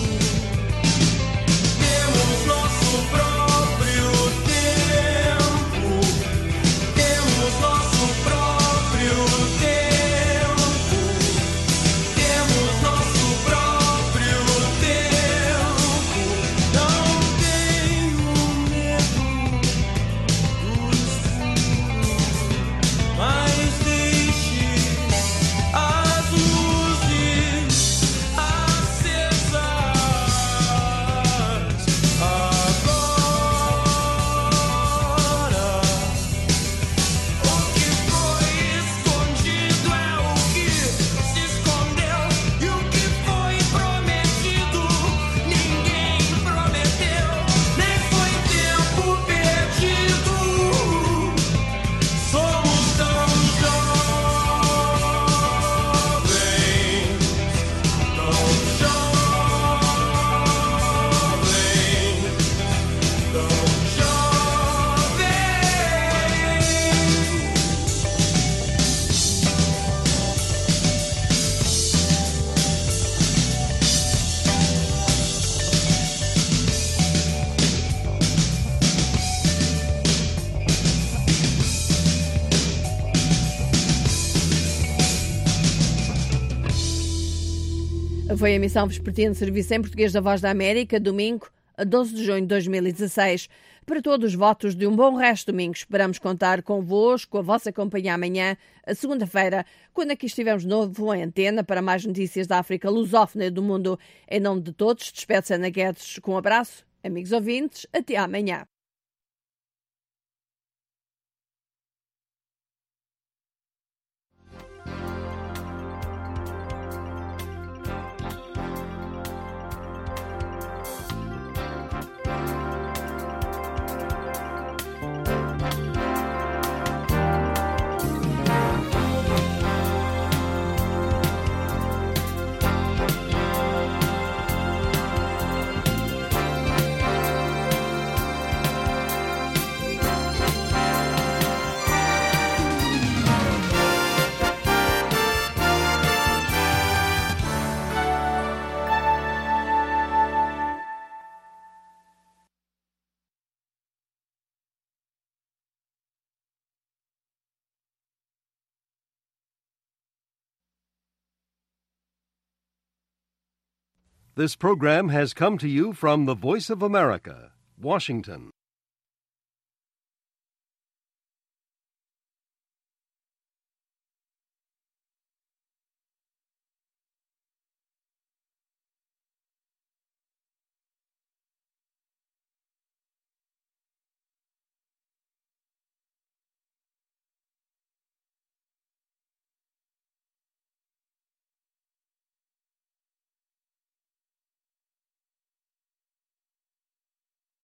Temos nosso próprio tempo. Temos nosso próprio tempo. Temos nosso próprio tempo. Não tenho medo do escuro, mas deixe as luzes acesas agora. O que foi escondido é o que se escondeu, e o que foi prometido ninguém prometeu, nem foi tempo perdido. Somos tão jovens, tão jovens, tão Foi a emissão vespertina de serviço em português da Voz da América, domingo, a 12 de junho de 2016. Para todos os votos de um bom resto de domingo, esperamos contar convosco, com a vossa companhia amanhã, a segunda-feira, quando aqui estivermos de novo em antena para mais notícias da África lusófona e do mundo. Em nome de todos, despede-se Ana Guedes com um abraço. Amigos ouvintes, até amanhã. This program has come to you from the Voice of America, Washington.